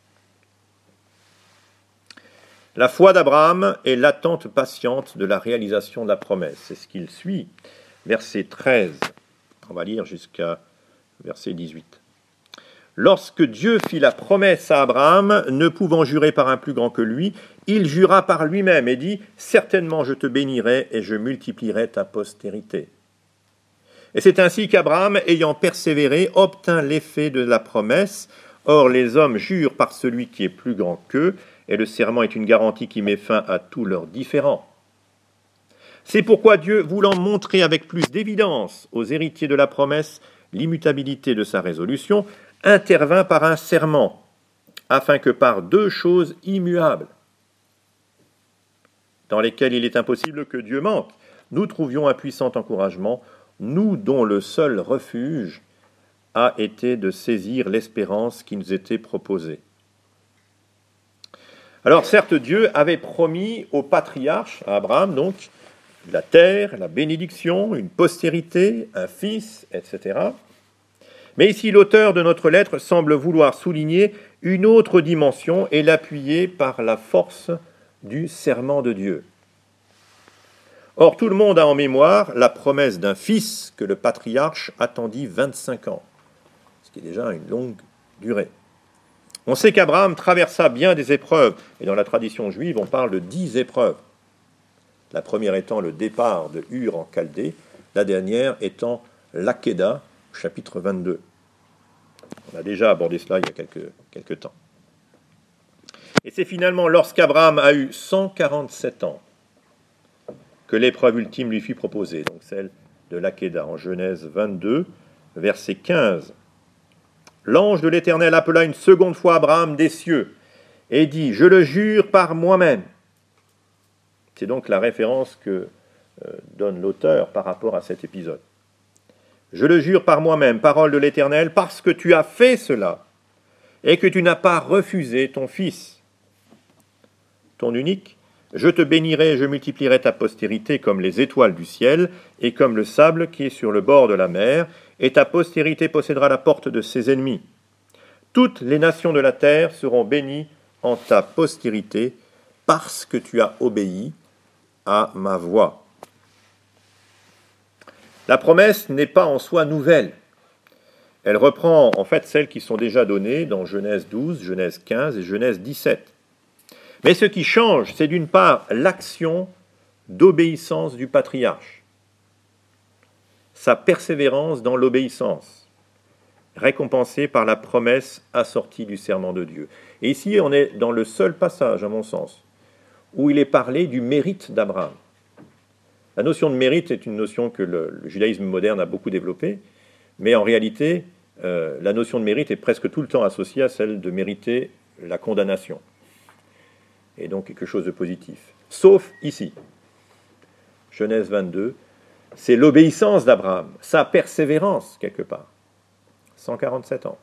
La foi d'Abraham est l'attente patiente de la réalisation de la promesse. C'est ce qu'il suit, verset 13. On va lire jusqu'à verset 18. Lorsque Dieu fit la promesse à Abraham, ne pouvant jurer par un plus grand que lui, il jura par lui-même et dit « Certainement je te bénirai et je multiplierai ta postérité. » Et c'est ainsi qu'Abraham, ayant persévéré, obtint l'effet de la promesse. Or les hommes jurent par celui qui est plus grand qu'eux, et le serment est une garantie qui met fin à tous leurs différends. C'est pourquoi Dieu, voulant montrer avec plus d'évidence aux héritiers de la promesse l'immutabilité de sa résolution, intervint par un serment, afin que par deux choses immuables, dans lesquelles il est impossible que Dieu mente, nous trouvions un puissant encouragement, nous dont le seul refuge a été de saisir l'espérance qui nous était proposée. Alors certes, Dieu avait promis au patriarche, à Abraham donc, la terre, la bénédiction, une postérité, un fils, etc. Mais ici, l'auteur de notre lettre semble vouloir souligner une autre dimension et l'appuyer par la force du serment de Dieu. Or, tout le monde a en mémoire la promesse d'un fils que le patriarche attendit 25 ans, ce qui est déjà une longue durée. On sait qu'Abraham traversa bien des épreuves, et dans la tradition juive, on parle de 10 épreuves. La première étant le départ de Ur en Chaldée, la dernière étant l'Akéda, chapitre 22. On a déjà abordé cela il y a quelques temps. Et c'est finalement lorsqu'Abraham a eu 147 ans que l'épreuve ultime lui fut proposée, donc celle de l'Akéda, en Genèse 22, verset 15. L'ange de l'Éternel appela une seconde fois Abraham des cieux et dit « Je le jure par moi-même ». C'est donc la référence que donne l'auteur par rapport à cet épisode. « Je le jure par moi-même, parole de l'Éternel, parce que tu as fait cela et que tu n'as pas refusé ton fils, ton unique. Je te bénirai et je multiplierai ta postérité comme les étoiles du ciel et comme le sable qui est sur le bord de la mer, et ta postérité possédera la porte de ses ennemis. Toutes les nations de la terre seront bénies en ta postérité parce que tu as obéi à ma voix. » La promesse n'est pas en soi nouvelle. Elle reprend en fait celles qui sont déjà données dans Genèse 12, Genèse 15 et Genèse 17. Mais ce qui change, c'est d'une part l'action d'obéissance du patriarche, sa persévérance dans l'obéissance, récompensée par la promesse assortie du serment de Dieu. Et ici, on est dans le seul passage, à mon sens, où il est parlé du mérite d'Abraham. La notion de mérite est une notion que le judaïsme moderne a beaucoup développée, mais en réalité, la notion de mérite est presque tout le temps associée à celle de mériter la condamnation. Et donc quelque chose de positif. Sauf ici. Genèse 22, c'est l'obéissance d'Abraham, sa persévérance, quelque part. 147 ans.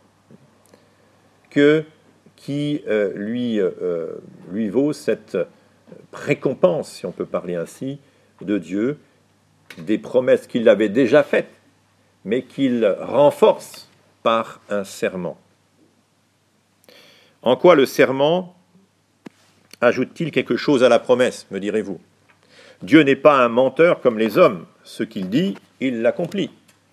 Qui lui vaut cette récompense, si on peut parler ainsi, de Dieu, des promesses qu'il avait déjà faites, mais qu'il renforce par un serment. En quoi le serment ajoute-t-il quelque chose à la promesse, me direz-vous? Dieu n'est pas un menteur comme les hommes. Ce qu'il dit, il l'accomplit.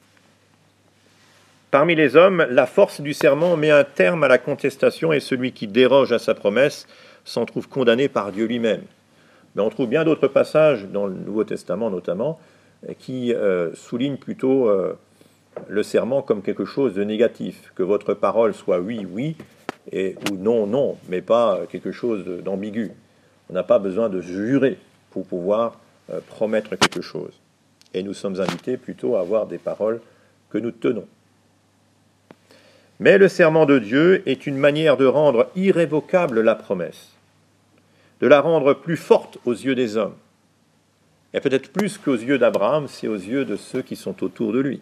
Parmi les hommes, la force du serment met un terme à la contestation et celui qui déroge à sa promesse s'en trouve condamné par Dieu lui-même. Mais on trouve bien d'autres passages, dans le Nouveau Testament notamment, qui soulignent plutôt le serment comme quelque chose de négatif. Que votre parole soit oui, oui, ou non, non, mais pas quelque chose d'ambigu. On n'a pas besoin de jurer pour pouvoir promettre quelque chose. Et nous sommes invités plutôt à avoir des paroles que nous tenons. Mais le serment de Dieu est une manière de rendre irrévocable la promesse, de la rendre plus forte aux yeux des hommes, et peut-être plus qu'aux yeux d'Abraham, c'est aux yeux de ceux qui sont autour de lui.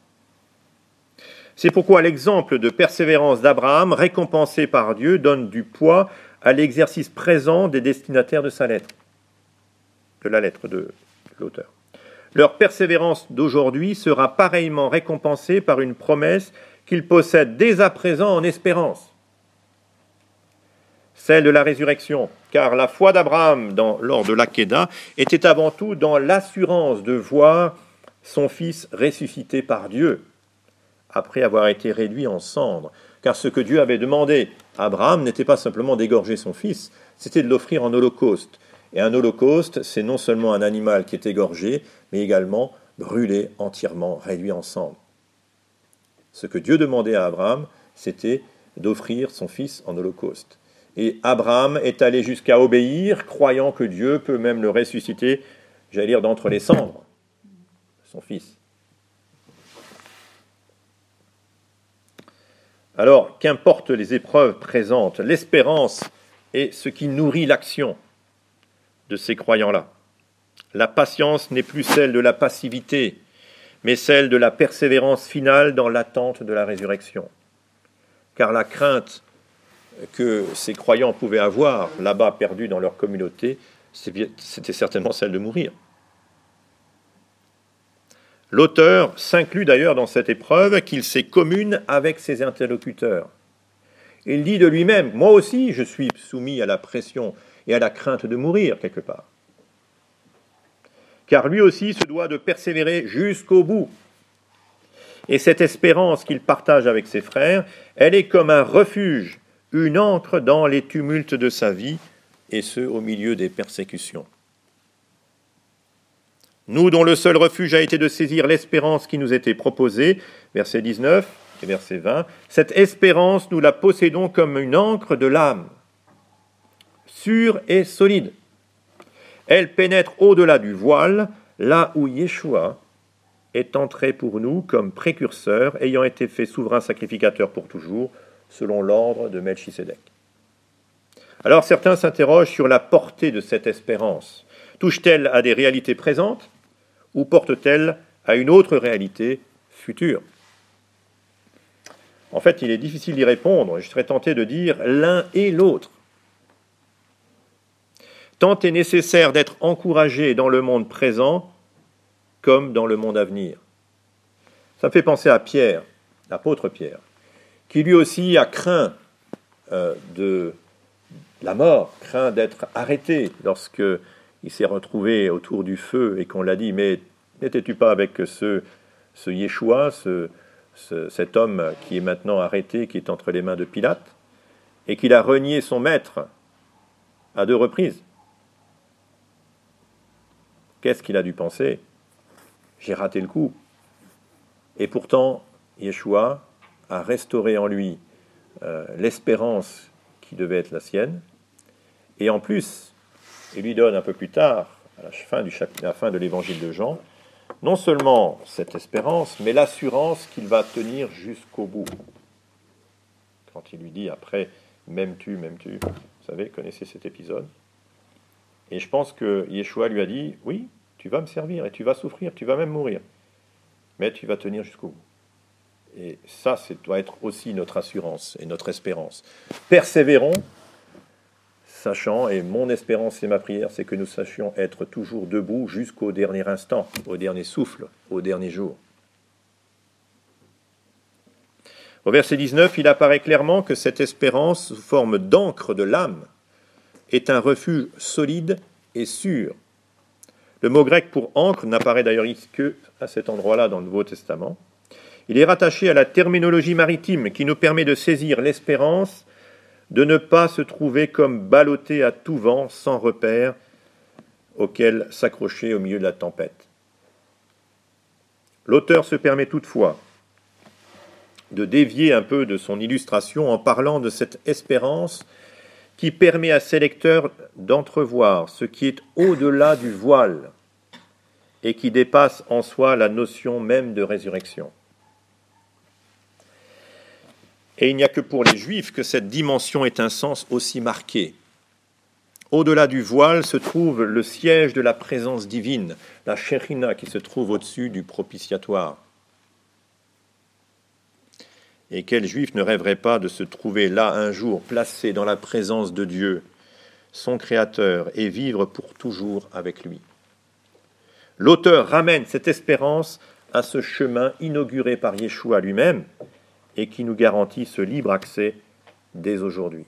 C'est pourquoi l'exemple de persévérance d'Abraham, récompensé par Dieu, donne du poids à l'exercice présent des destinataires de sa lettre, de la lettre de l'auteur. Leur persévérance d'aujourd'hui sera pareillement récompensée par une promesse qu'ils possèdent dès à présent en espérance, celle de la résurrection, car la foi d'Abraham lors de l'Akéda était avant tout dans l'assurance de voir son fils ressuscité par Dieu, après avoir été réduit en cendres. Car ce que Dieu avait demandé à Abraham n'était pas simplement d'égorger son fils, c'était de l'offrir en holocauste. Et un holocauste, c'est non seulement un animal qui est égorgé, mais également brûlé entièrement, réduit en cendres. Ce que Dieu demandait à Abraham, c'était d'offrir son fils en holocauste. Et Abraham est allé jusqu'à obéir, croyant que Dieu peut même le ressusciter, j'allais dire, d'entre les cendres, son fils. Alors, qu'importe les épreuves présentes, l'espérance est ce qui nourrit l'action de ces croyants-là. La patience n'est plus celle de la passivité, mais celle de la persévérance finale dans l'attente de la résurrection. Car la crainte que ces croyants pouvaient avoir là-bas, perdus dans leur communauté, c'était certainement celle de mourir. L'auteur s'inclut d'ailleurs dans cette épreuve qu'il s'est commune avec ses interlocuteurs. Il dit de lui-même, moi aussi je suis soumis à la pression et à la crainte de mourir quelque part. Car lui aussi se doit de persévérer jusqu'au bout. Et cette espérance qu'il partage avec ses frères, elle est comme un refuge, une ancre dans les tumultes de sa vie, et ce, au milieu des persécutions. Nous, dont le seul refuge a été de saisir l'espérance qui nous était proposée, verset 19 et verset 20, cette espérance, nous la possédons comme une ancre de l'âme, sûre et solide. Elle pénètre au-delà du voile, là où Yeshua est entré pour nous comme précurseur, ayant été fait souverain sacrificateur pour toujours, selon l'ordre de Melchisédek. Alors certains s'interrogent sur la portée de cette espérance. Touche-t-elle à des réalités présentes ou porte-t-elle à une autre réalité future ? En fait, il est difficile d'y répondre. Je serais tenté de dire l'un et l'autre. Tant est nécessaire d'être encouragé dans le monde présent comme dans le monde à venir. Ça me fait penser à Pierre, l'apôtre Pierre, qui lui aussi a craint de la mort, craint d'être arrêté lorsqu'il s'est retrouvé autour du feu et qu'on l'a dit, mais n'étais-tu pas avec ce Yeshua, cet homme qui est maintenant arrêté, qui est entre les mains de Pilate, et qu'il a renié son maître à 2 reprises. Qu'est-ce qu'il a dû penser ? J'ai raté le coup. Et pourtant, Yeshua a restauré en lui l'espérance qui devait être la sienne. Et en plus, il lui donne un peu plus tard, à la fin de l'évangile de Jean, non seulement cette espérance, mais l'assurance qu'il va tenir jusqu'au bout. Quand il lui dit après, m'aimes-tu, vous savez, connaissez cet épisode. Et je pense que Yeshua lui a dit, oui, tu vas me servir et tu vas souffrir, tu vas même mourir, mais tu vas tenir jusqu'au bout. Et ça, doit être aussi notre assurance et notre espérance. Persévérons, sachant, et mon espérance et ma prière, c'est que nous sachions être toujours debout jusqu'au dernier instant, au dernier souffle, au dernier jour. Au verset 19, il apparaît clairement que cette espérance, sous forme d'encre de l'âme, est un refuge solide et sûr. Le mot grec pour encre n'apparaît d'ailleurs que à cet endroit-là dans le Nouveau Testament. Il est rattaché à la terminologie maritime qui nous permet de saisir l'espérance de ne pas se trouver comme ballotté à tout vent, sans repère, auquel s'accrocher au milieu de la tempête. L'auteur se permet toutefois de dévier un peu de son illustration en parlant de cette espérance qui permet à ses lecteurs d'entrevoir ce qui est au-delà du voile et qui dépasse en soi la notion même de résurrection. Et il n'y a que pour les Juifs que cette dimension ait un sens aussi marqué. Au-delà du voile se trouve le siège de la présence divine, la Shekhinah qui se trouve au-dessus du propitiatoire. Et quel Juif ne rêverait pas de se trouver là un jour, placé dans la présence de Dieu, son Créateur, et vivre pour toujours avec lui. L'auteur ramène cette espérance à ce chemin inauguré par Yeshua lui-même et qui nous garantit ce libre accès dès aujourd'hui.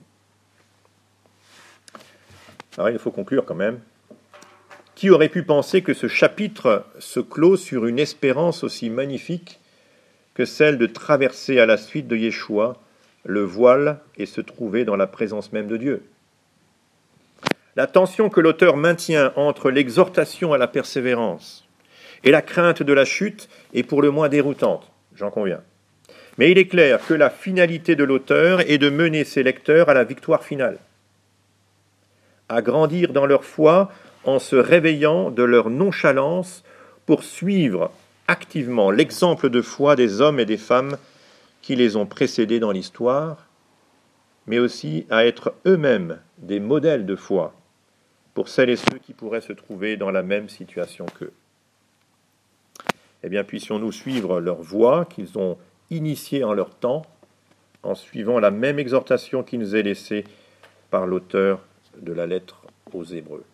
Alors il faut conclure quand même. Qui aurait pu penser que ce chapitre se clôt sur une espérance aussi magnifique que celle de traverser à la suite de Yeshua le voile et se trouver dans la présence même de Dieu. La tension que l'auteur maintient entre l'exhortation à la persévérance et la crainte de la chute est pour le moins déroutante, j'en conviens. Mais il est clair que la finalité de l'auteur est de mener ses lecteurs à la victoire finale, à grandir dans leur foi en se réveillant de leur nonchalance pour suivre activement l'exemple de foi des hommes et des femmes qui les ont précédés dans l'histoire, mais aussi à être eux-mêmes des modèles de foi pour celles et ceux qui pourraient se trouver dans la même situation qu'eux. eh bien, puissions-nous suivre leur voie qu'ils ont initiée en leur temps, en suivant la même exhortation qui nous est laissée par l'auteur de la lettre aux Hébreux.